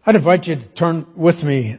I'd invite you to turn with me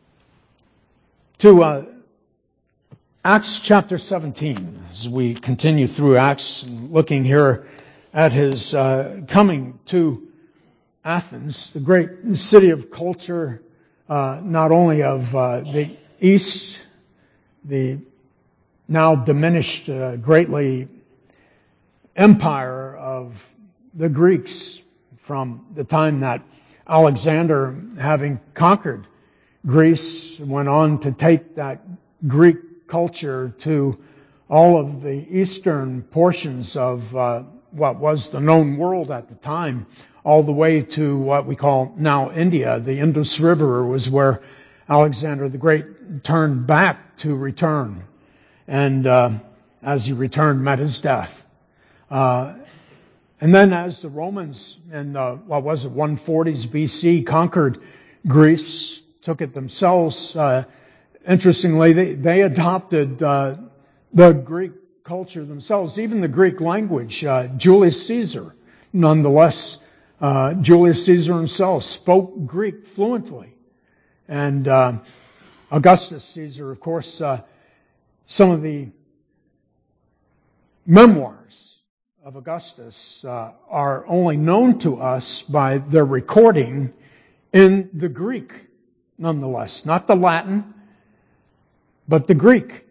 to Acts chapter 17 as we continue through Acts, looking here at his coming to Athens, the great city of culture, not only of the East, the now diminished greatly empire of the Greeks from the time that Alexander, having conquered Greece, went on to take that Greek culture to all of the eastern portions of what was the known world at the time, all the way to what we call now India. The Indus River was where Alexander the Great turned back to return. And as he returned, met his death. And then as the Romans in, 140s BC conquered Greece, took it themselves, interestingly, they adopted the Greek culture themselves, even the Greek language. Julius Caesar, nonetheless, Julius Caesar himself spoke Greek fluently. And Augustus Caesar, of course, some of the memoirs of Augustus are only known to us by their recording in the Greek, nonetheless. Not the Latin, but the Greek,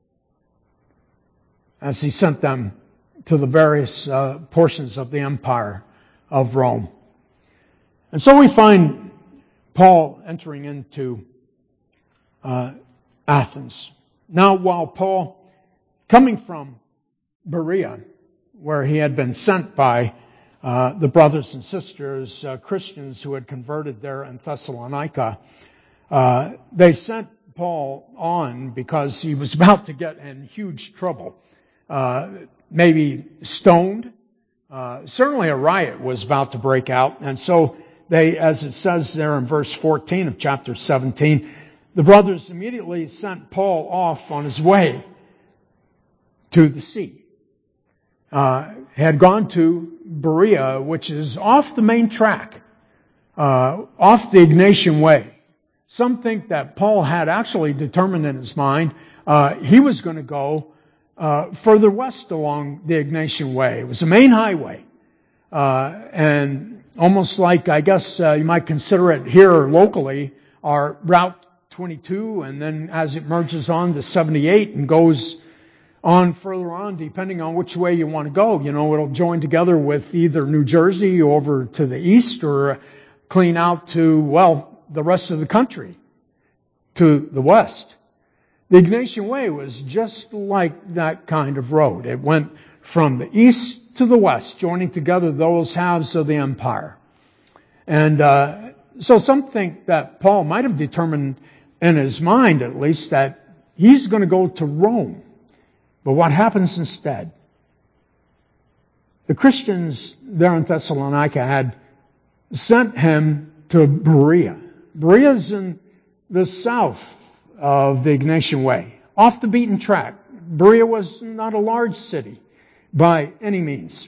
as he sent them to the various portions of the empire of Rome. And so we find Paul entering into Athens. Now, while Paul, coming from Berea, where he had been sent by the brothers and sisters, Christians who had converted there in Thessalonica, they sent Paul on because he was about to get in huge trouble. Maybe stoned. Certainly a riot was about to break out. And so they, as it says there in verse 14 of chapter 17, the brothers immediately sent Paul off on his way to the sea. Had gone to Berea, which is off the main track, off the Ignatian Way. Some think that Paul had actually determined in his mind he was going to go further west along the Ignatian Way. It was a main highway, and almost like, I guess you might consider it here locally, our Route 22, and then as it merges on to 78 and goes on further on, depending on which way you want to go. You know, it'll join together with either New Jersey over to the east or clean out to, well, the rest of the country to the west. The Ignatian Way was just like that kind of road. It went from the east to the west, joining together those halves of the empire. And so some think that Paul might have determined in his mind, at least, that he's going to go to Rome. But what happens instead? The Christians there in Thessalonica had sent him to Berea. Berea is in the south of the Ignatian Way, off the beaten track. Berea was not a large city by any means.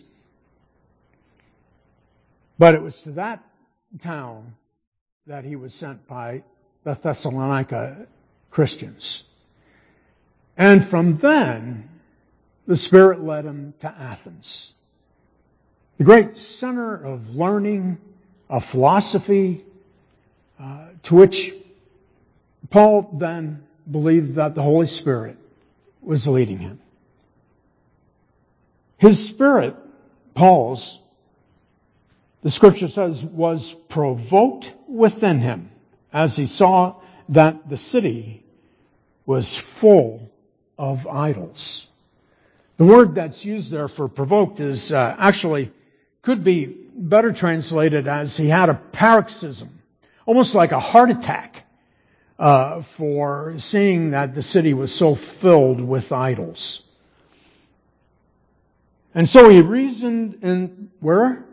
But it was to that town that he was sent by the Thessalonica Christians. And from then, the Spirit led him to Athens, the great center of learning, of philosophy, to which Paul then believed that the Holy Spirit was leading him. His spirit, Paul's, the Scripture says, was provoked within him as he saw that the city was full of idols. The word that's used there for provoked is actually could be better translated as he had a paroxysm, almost like a heart attack, for seeing that the city was so filled with idols. And so he reasoned in where?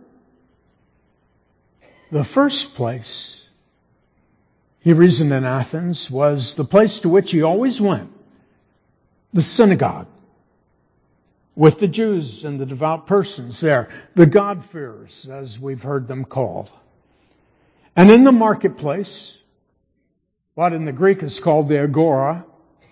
The first place he reasoned in Athens was the place to which he always went, the synagogue, with the Jews and the devout persons there, the God-fearers, as we've heard them called. And in the marketplace, what in the Greek is called the agora,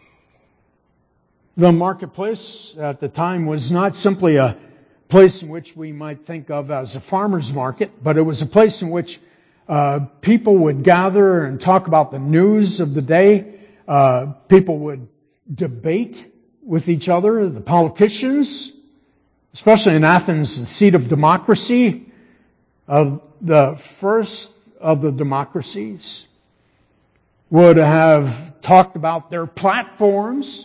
the marketplace at the time was not simply a place in which we might think of as a farmer's market, but it was a place in which people would gather and talk about the news of the day. People would debate with each other. The politicians, especially in Athens, the seat of democracy, of the first of the democracies, would have talked about their platforms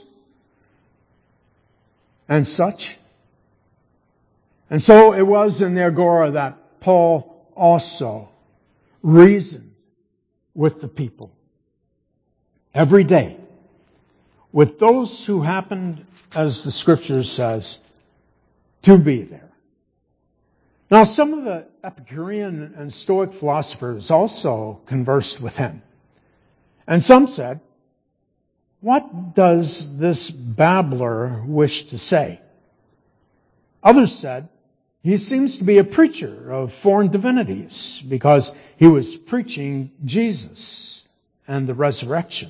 and such. And so it was in the agora that Paul also reasoned with the people every day, with those who happened, as the Scripture says, to be there. Now, some of the Epicurean and Stoic philosophers also conversed with him. And some said, "What does this babbler wish to say?" Others said, "He seems to be a preacher of foreign divinities because he was preaching Jesus and the resurrection."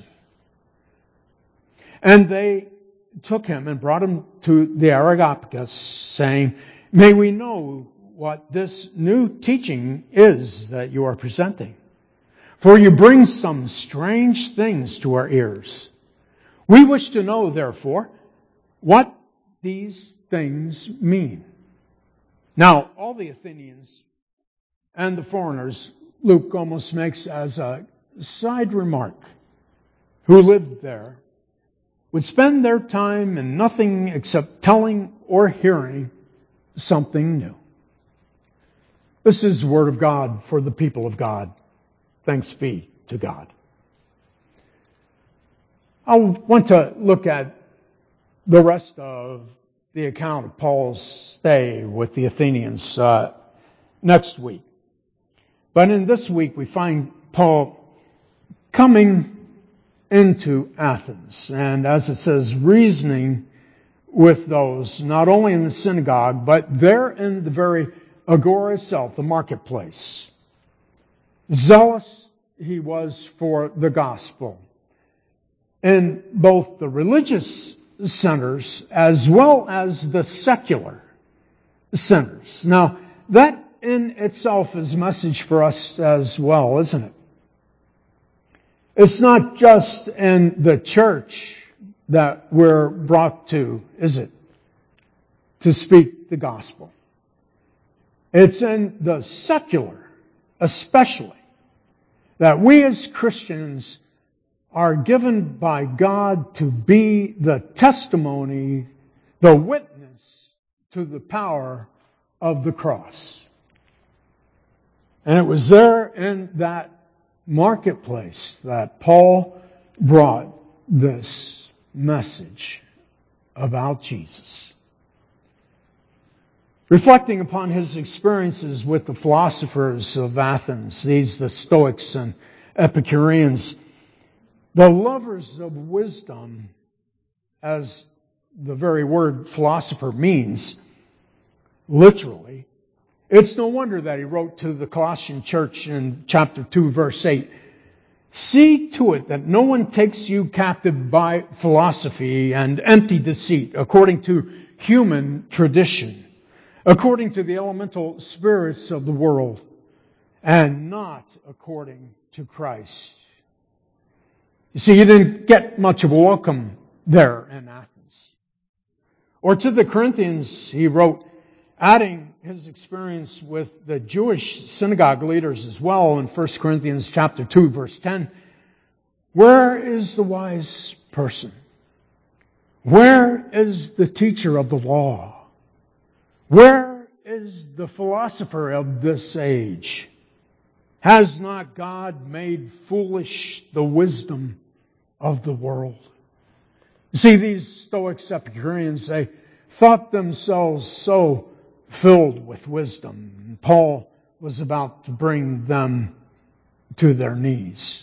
And they took him and brought him to the Areopagus, saying, "May we know what this new teaching is that you are presenting? For you bring some strange things to our ears. We wish to know, therefore, what these things mean." Now, all the Athenians and the foreigners, Luke almost makes as a side remark, who lived there, would spend their time in nothing except telling or hearing something new. This is the Word of God for the people of God. Thanks be to God. I want to look at the rest of the account of Paul's stay with the Athenians next week. But in this week we find Paul coming into Athens, and as it says, reasoning with those, not only in the synagogue, but there in the very agora itself, the marketplace. Zealous he was for the gospel in both the religious centers as well as the secular centers. Now, that in itself is a message for us as well, isn't it? It's not just in the church that we're brought to, is it? To speak the gospel. It's in the secular, especially, that we as Christians are given by God to be the testimony, the witness to the power of the cross. And it was there in that marketplace that Paul brought this message about Jesus. Reflecting upon his experiences with the philosophers of Athens, these the Stoics and Epicureans, the lovers of wisdom, as the very word philosopher means, literally, it's no wonder that he wrote to the Colossian church in chapter 2, verse 8, "See to it that no one takes you captive by philosophy and empty deceit, according to human tradition, according to the elemental spirits of the world, and not according to Christ." You see, he didn't get much of a welcome there in Athens. Or to the Corinthians, he wrote, adding his experience with the Jewish synagogue leaders as well in 1 Corinthians chapter 2, verse 10, "Where is the wise person? Where is the teacher of the law? Where is the philosopher of this age? Has not God made foolish the wisdom of the world?" You see, these Stoics, Epicureans, they thought themselves so filled with wisdom. Paul was about to bring them to their knees.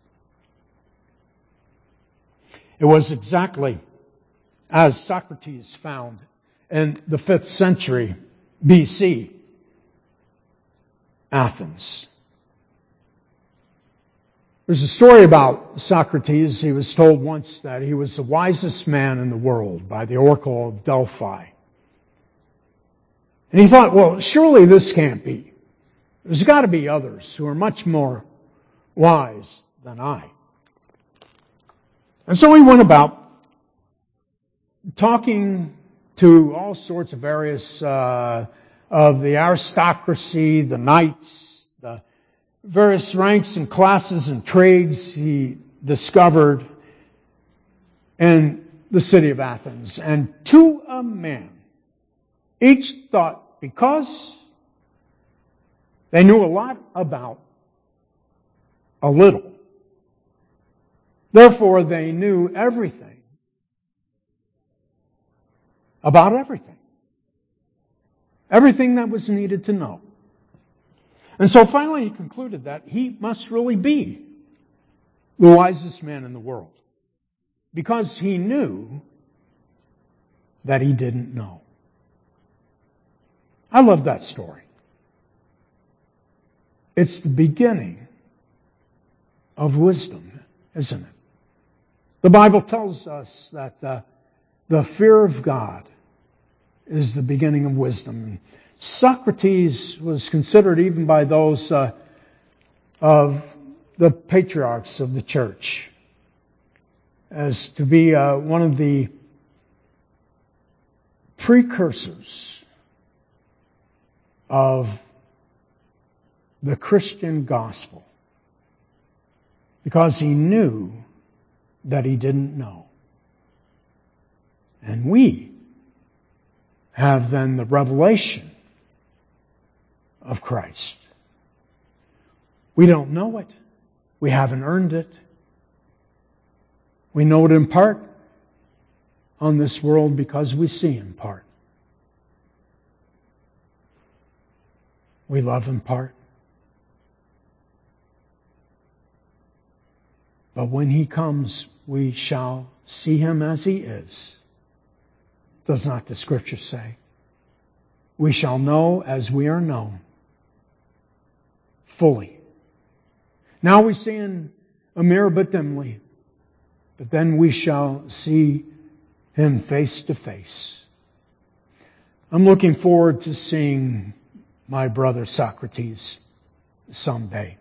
It was exactly as Socrates found in the 5th century BC, Athens. There's a story about Socrates. He was told once that he was the wisest man in the world by the Oracle of Delphi. And he thought, well, surely this can't be. There's got to be others who are much more wise than I. And so he went about talking to all sorts of various of the aristocracy, the knights, the various ranks and classes and trades he discovered in the city of Athens. And to a man, each thought because they knew a lot about a little, therefore they knew everything about everything. Everything that was needed to know. And so finally he concluded that he must really be the wisest man in the world. Because he knew that he didn't know. I love that story. It's the beginning of wisdom, isn't it? The Bible tells us that the fear of God is the beginning of wisdom. Socrates was considered even by those of the patriarchs of the church as to be one of the precursors of the Christian gospel, because he knew that he didn't know. And we have then the revelation of Christ. We don't know it. We haven't earned it. We know it in part on this world because we see in part. We love in part. But when He comes, we shall see Him as He is. Does not the Scripture say? We shall know as we are known. Fully. Now we see in a mirror but dimly. But then we shall see Him face to face. I'm looking forward to seeing my brother Socrates someday.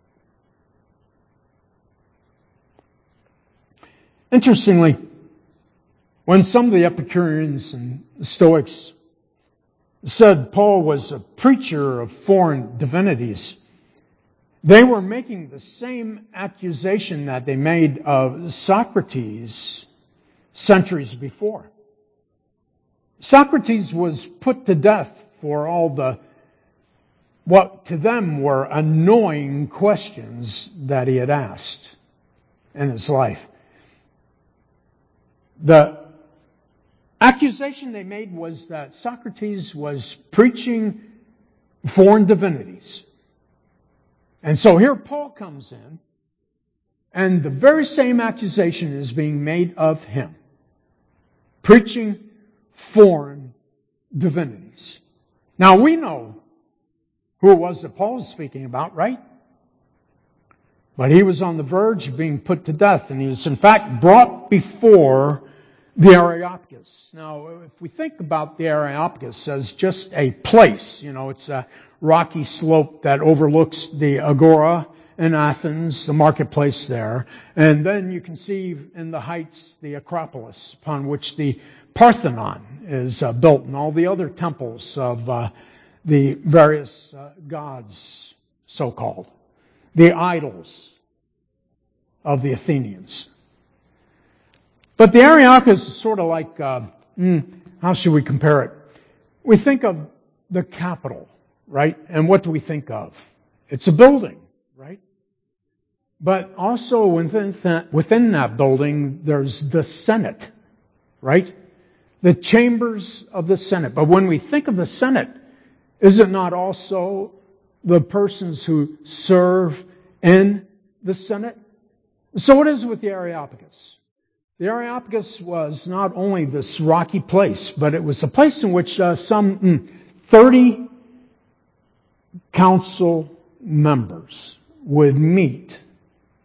Interestingly, when some of the Epicureans and the Stoics said Paul was a preacher of foreign divinities, they were making the same accusation that they made of Socrates centuries before. Socrates was put to death for all the, what to them were annoying questions that he had asked in his life. The accusation they made was that Socrates was preaching foreign divinities. And so here Paul comes in, and the very same accusation is being made of him. Preaching foreign divinities. Now we know who it was that Paul was speaking about, right? But he was on the verge of being put to death, and he was in fact brought before the Areopagus. Now, if we think about the Areopagus as just a place, it's a rocky slope that overlooks the Agora in Athens, the marketplace there. And then you can see in the heights the Acropolis, upon which the Parthenon is built, and all the other temples of the various gods, so-called. The idols of the Athenians. But the Areopagus is sort of like, how should we compare it? We think of the Capitol, right? And what do we think of? It's a building, right? But also within that building, there's the Senate, right? The chambers of the Senate. But when we think of the Senate, is it not also the persons who serve in the Senate? So it is with the Areopagus. The Areopagus was not only this rocky place, but it was a place in which some 30 council members would meet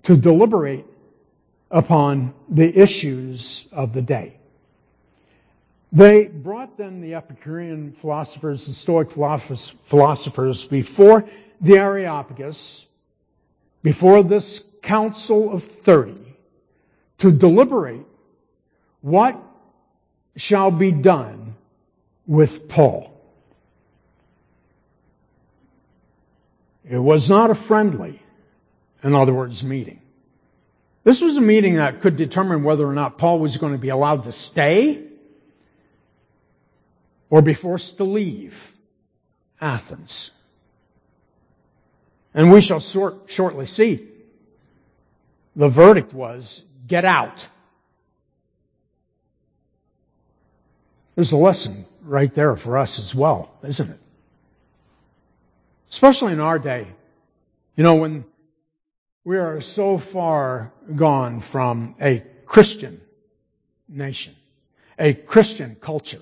to deliberate upon the issues of the day. They brought then the Epicurean philosophers, the Stoic philosophers before the Areopagus, before this Council of 30, to deliberate what shall be done with Paul. It was not a friendly, in other words, meeting. This was a meeting that could determine whether or not Paul was going to be allowed to stay or be forced to leave Athens. And we shall shortly see. The verdict was, get out. There's a lesson right there for us as well, isn't it? Especially in our day. You know, when we are so far gone from a Christian nation, a Christian culture.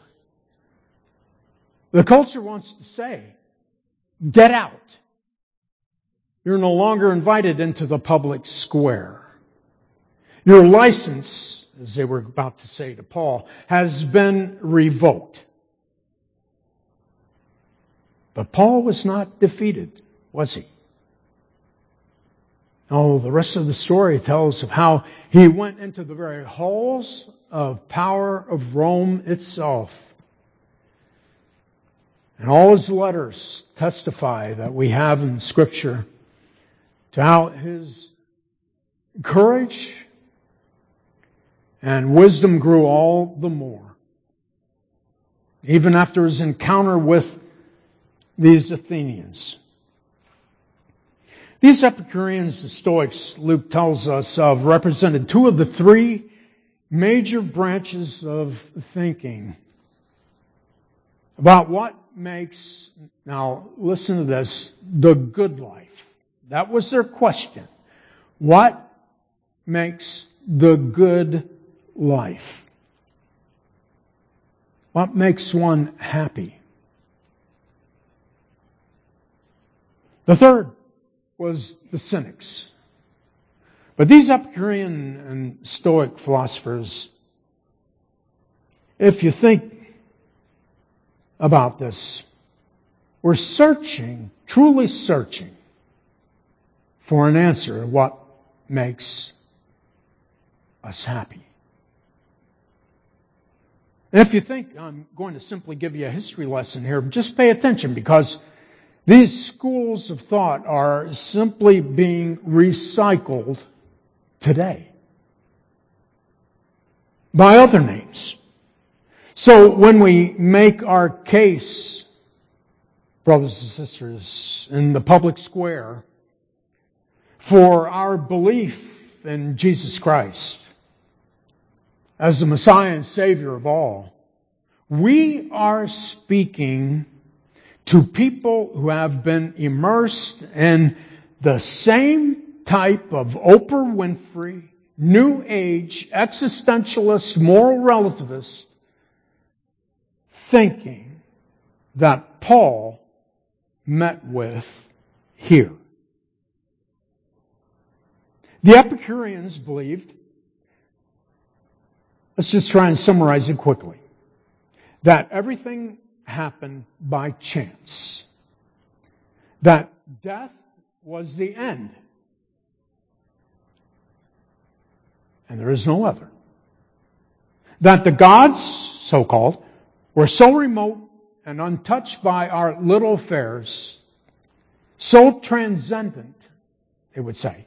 The culture wants to say, get out. You're no longer invited into the public square. Your license, as they were about to say to Paul, has been revoked. But Paul was not defeated, was he? No, the rest of the story tells of how he went into the very halls of power of Rome itself. And all his letters testify that we have in Scripture to how his courage and wisdom grew all the more. Even after his encounter with these Athenians. These Epicureans, the Stoics, Luke tells us of, represented two of the three major branches of thinking about what makes, now listen to this, the good life. That was their question. What makes the good life? What makes one happy? The third was the Cynics. But these Epicurean and Stoic philosophers, if you think about this, were searching, truly searching for an answer of what makes us happy. And if you think I'm going to simply give you a history lesson here, just pay attention, because these schools of thought are simply being recycled today by other names. So when we make our case, brothers and sisters, in the public square for our belief in Jesus Christ as the Messiah and Savior of all, we are speaking to people who have been immersed in the same type of Oprah Winfrey, New Age, existentialist, moral relativist thinking that Paul met with here. The Epicureans believed, let's just try and summarize it quickly, that everything happened by chance. That death was the end. And there is no other. That the gods, so-called, were so remote and untouched by our little affairs, so transcendent, they would say,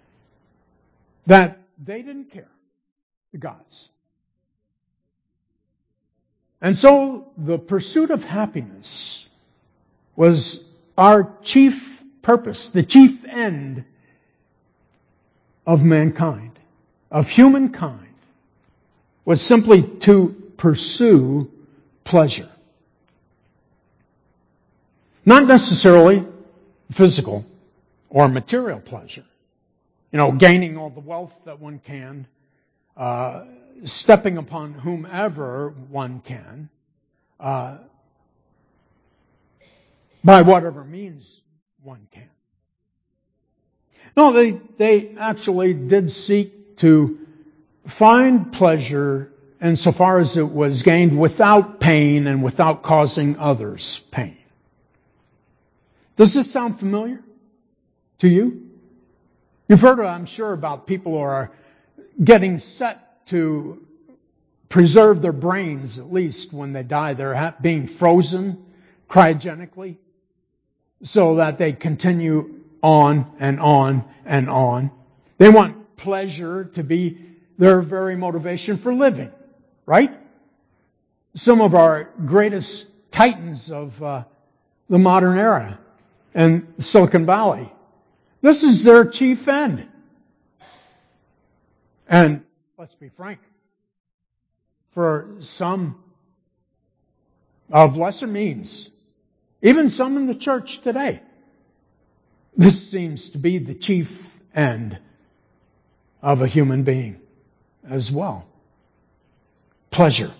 that they didn't care, the gods. And so the pursuit of happiness was our chief purpose, the chief end of mankind, of humankind, was simply to pursue pleasure. Not necessarily physical or material pleasure. You know, gaining all the wealth that one can, stepping upon whomever one can, by whatever means one can. No, they actually did seek to find pleasure insofar as it was gained without pain and without causing others pain. Does this sound familiar to you? You've heard, I'm sure, about people who are getting set to preserve their brains, at least when they die. They're being frozen cryogenically so that they continue on and on and on. They want pleasure to be their very motivation for living, right? Some of our greatest titans of the modern era and Silicon Valley, this is their chief end. And let's be frank, for some of lesser means, even some in the church today, this seems to be the chief end of a human being as well. Pleasure.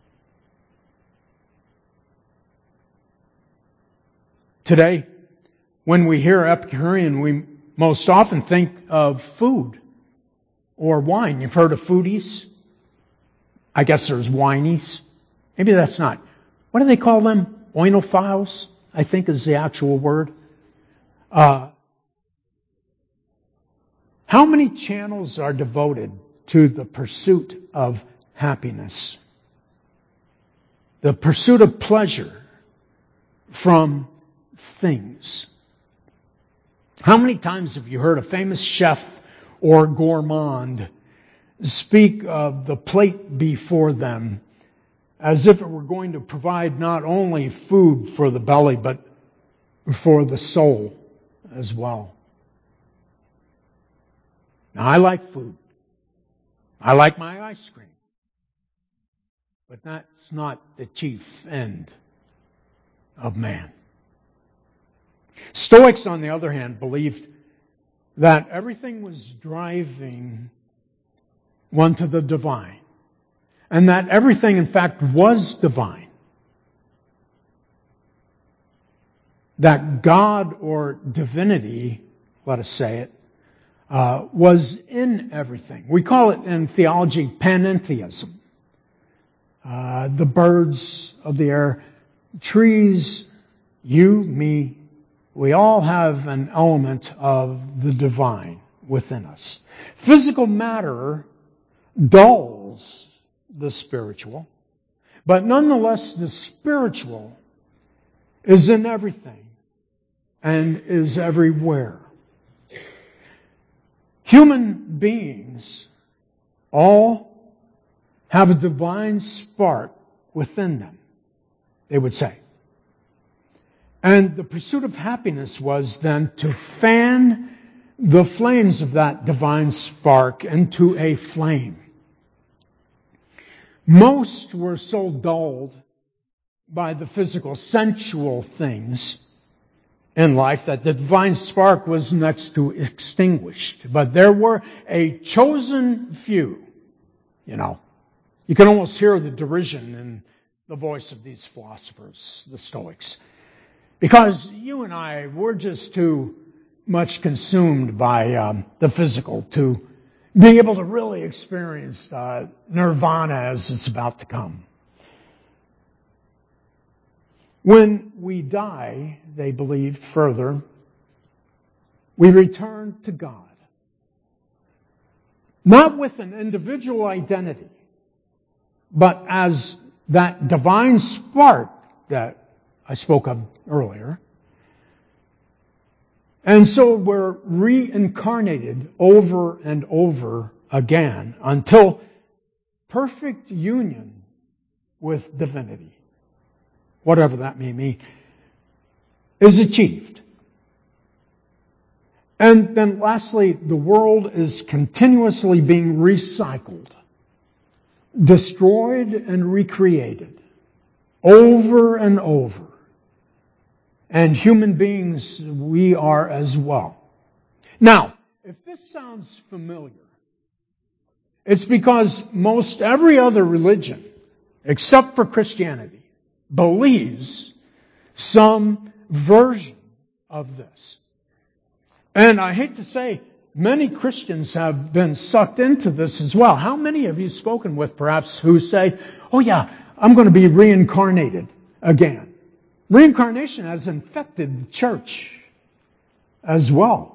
Today, when we hear Epicurean, we most often think of food or wine. You've heard of foodies? I guess there's winies. Maybe that's not. What do they call them? Oinophiles, I think is the actual word. How many channels are devoted to the pursuit of happiness? The pursuit of pleasure from things. How many times have you heard a famous chef or gourmand speak of the plate before them as if it were going to provide not only food for the belly, but for the soul as well? Now, I like food. I like my ice cream. But that's not the chief end of man. Stoics, on the other hand, believed that everything was driving one to the divine, and that everything, in fact, was divine. That God or divinity, let us say it, was in everything. We call it in theology panentheism. The birds of the air, trees, you, me, we all have an element of the divine within us. Physical matter dulls the spiritual, but nonetheless the spiritual is in everything and is everywhere. Human beings all have a divine spark within them, they would say. And the pursuit of happiness was then to fan the flames of that divine spark into a flame. Most were so dulled by the physical, sensual things in life that the divine spark was next to extinguished. But there were a chosen few, you know. You can almost hear the derision in the voice of these philosophers, the Stoics. Because you and I, we're just too much consumed by the physical to be able to really experience nirvana as it's about to come. When we die, they believed further, we return to God. Not with an individual identity, but as that divine spark that I spoke of earlier. And so we're reincarnated over and over again until perfect union with divinity, whatever that may mean, is achieved. And then lastly, the world is continuously being recycled, destroyed and recreated over and over. And human beings, we are as well. Now, if this sounds familiar, it's because most every other religion, except for Christianity, believes some version of this. And I hate to say, many Christians have been sucked into this as well. How many have you spoken with, perhaps, who say, oh yeah, I'm going to be reincarnated again? Reincarnation has infected the church as well.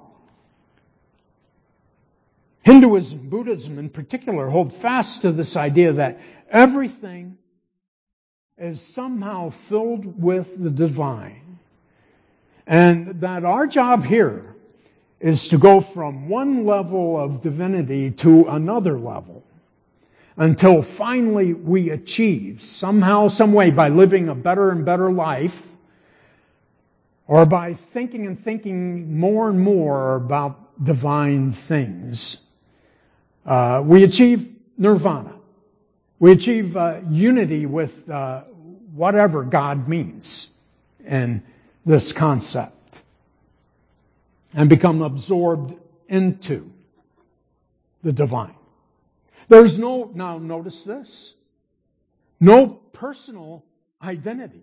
Hinduism, Buddhism in particular, hold fast to this idea that everything is somehow filled with the divine. And that our job here is to go from one level of divinity to another level until finally we achieve somehow, some way, by living a better and better life, or by thinking more and more about divine things, we achieve nirvana. We achieve unity with whatever God means in this concept, and become absorbed into the divine. There's now notice this, no personal identity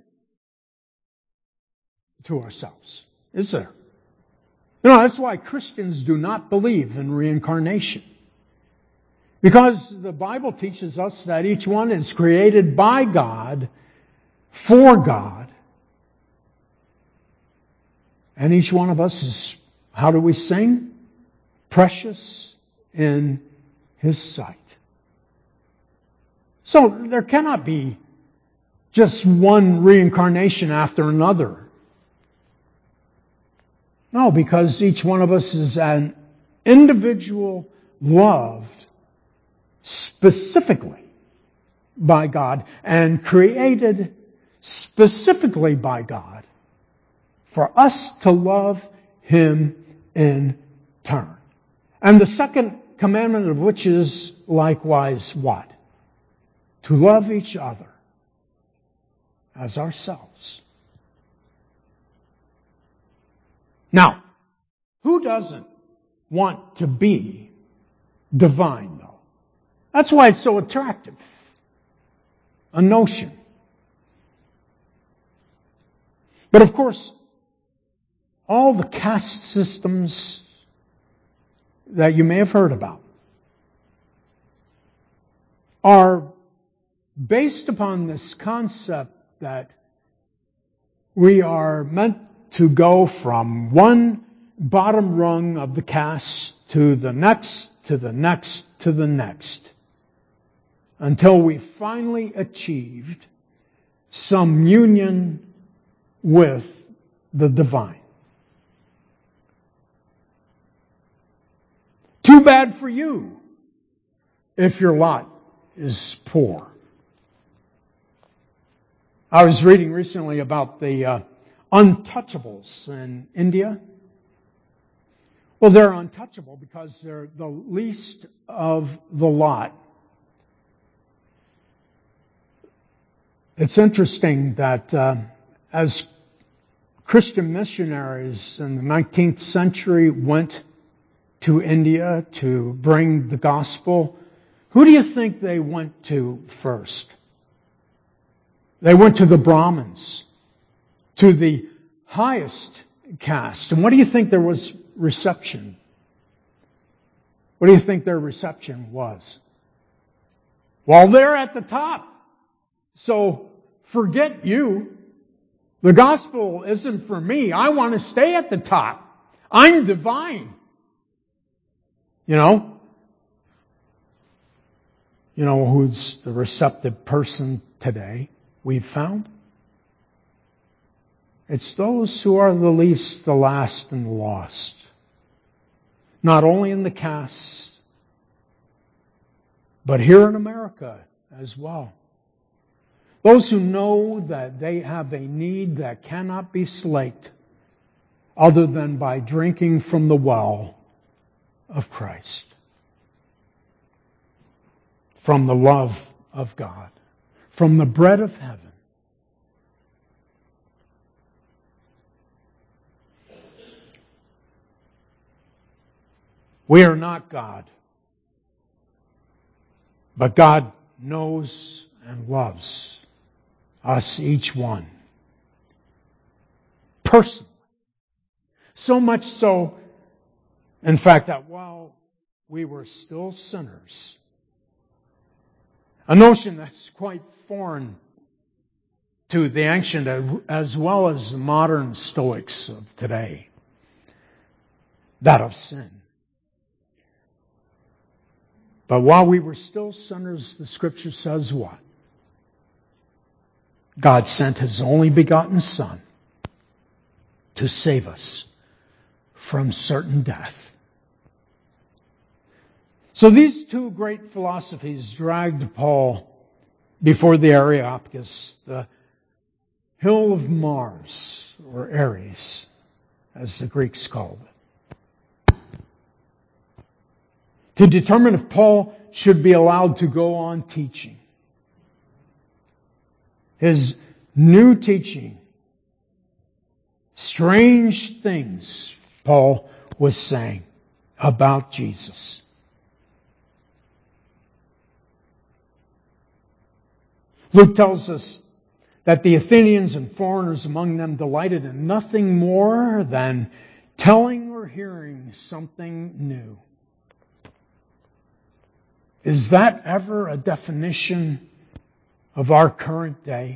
to ourselves, is there? That's why Christians do not believe in reincarnation. Because the Bible teaches us that each one is created by God, for God, and each one of us is, how do we sing? Precious in His sight. So there cannot be just one reincarnation after another. No, because each one of us is an individual loved specifically by God and created specifically by God for us to love Him in turn. And the second commandment of which is likewise what? To love each other as ourselves. Now, who doesn't want to be divine, though? That's why it's so attractive. A notion. But of course, all the caste systems that you may have heard about are based upon this concept that we are meant to go from one bottom rung of the caste to the next, to the next, to the next, until we finally achieved some union with the divine. Too bad for you if your lot is poor. I was reading recently about the untouchables in India. Well, they're untouchable because they're the least of the lot. It's interesting that as Christian missionaries in the 19th century went to India to bring the gospel, who do you think they went to first? They went to the Brahmins, to the highest caste. And what do you think there was reception? What do you think their reception was? Well, they're at the top. So forget you. The gospel isn't for me. I want to stay at the top. I'm divine. You know who's the receptive person today we've found? It's those who are the least, the last, and the lost. Not only in the castes, but here in America as well. Those who know that they have a need that cannot be slaked other than by drinking from the well of Christ. From the love of God. From the bread of heaven. We are not God. But God knows and loves us, each one. Personally. So much so In fact, that while we were still sinners, a notion that's quite foreign to the ancient as well as the modern Stoics of today, that of sin. But while we were still sinners, the Scripture says what? God sent His only begotten Son to save us from certain death. So these two great philosophies dragged Paul before the Areopagus, the hill of Mars, or Ares, as the Greeks called it, to determine if Paul should be allowed to go on teaching. His new teaching, strange things Paul was saying about Jesus. Luke tells us that the Athenians and foreigners among them delighted in nothing more than telling or hearing something new. Is that ever a definition of our current day?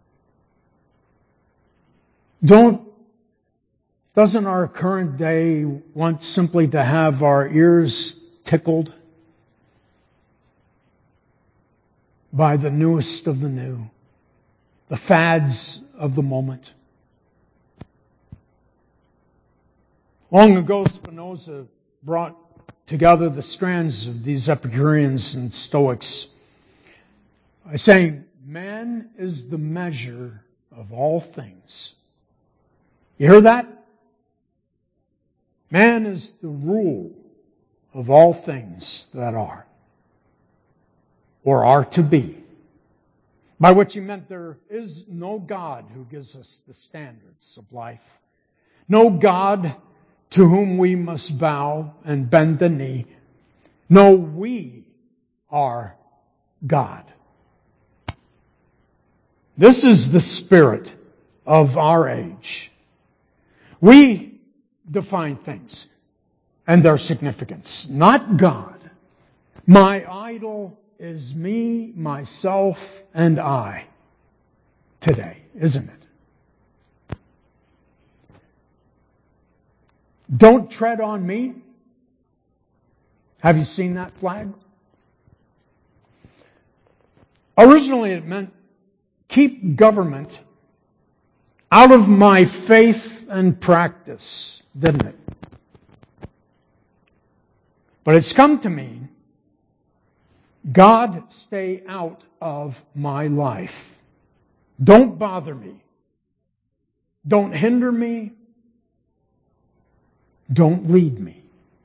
Doesn't our current day want simply to have our ears tickled by the newest of the new, the fads of the moment? Long ago, Spinoza brought together the strands of these Epicureans and Stoics by saying, man is the measure of all things. You hear that? Man is the rule of all things that are, or are to be. By which he meant there is no God who gives us the standards of life. No God to whom we must bow and bend the knee. No, we are God. This is the spirit of our age. We define things and their significance, not God. My idol is me, myself, and I today, isn't it? Don't tread on me. Have you seen that flag? Originally it meant keep government out of my faith and practice, didn't it? But it's come to mean God, stay out of my life. Don't bother me. Don't hinder me. Don't lead me.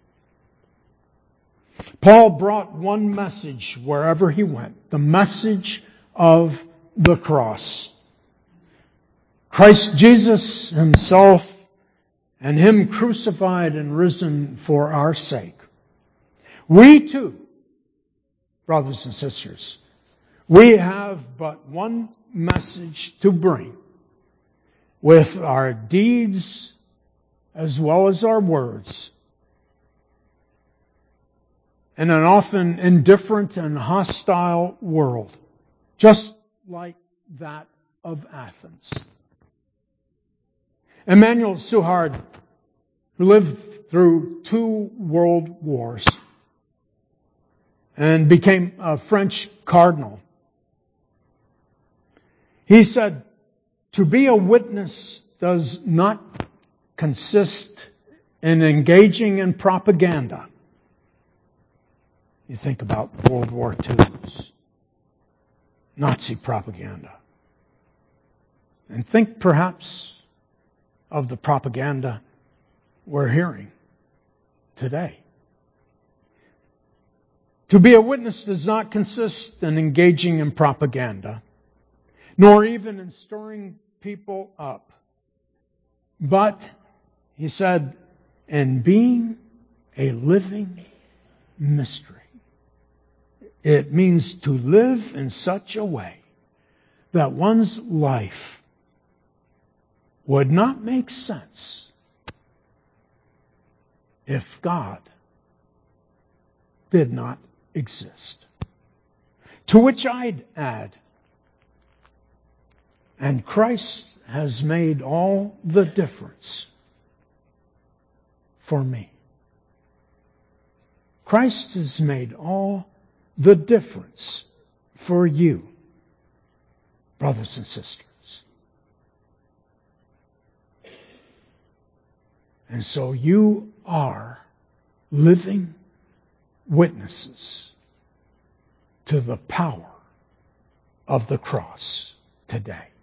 Paul brought one message wherever he went, the message of the cross. Christ Jesus Himself and Him crucified and risen for our sake. We too, brothers and sisters, we have but one message to bring with our deeds as well as our words in an often indifferent and hostile world, just like that of Athens. Emmanuel Suhard, who lived through 2 world wars and became a French cardinal, he said, to be a witness does not consist in engaging in propaganda. You think about World War II's Nazi propaganda. And think perhaps of the propaganda we're hearing today. To be a witness does not consist in engaging in propaganda, nor even in stirring people up. But, he said, in being a living mystery. It means to live in such a way that one's life would not make sense if God did not exist. To which I'd add, and Christ has made all the difference for me. Christ has made all the difference for you, brothers and sisters. And so you are living witnesses to the power of the cross today.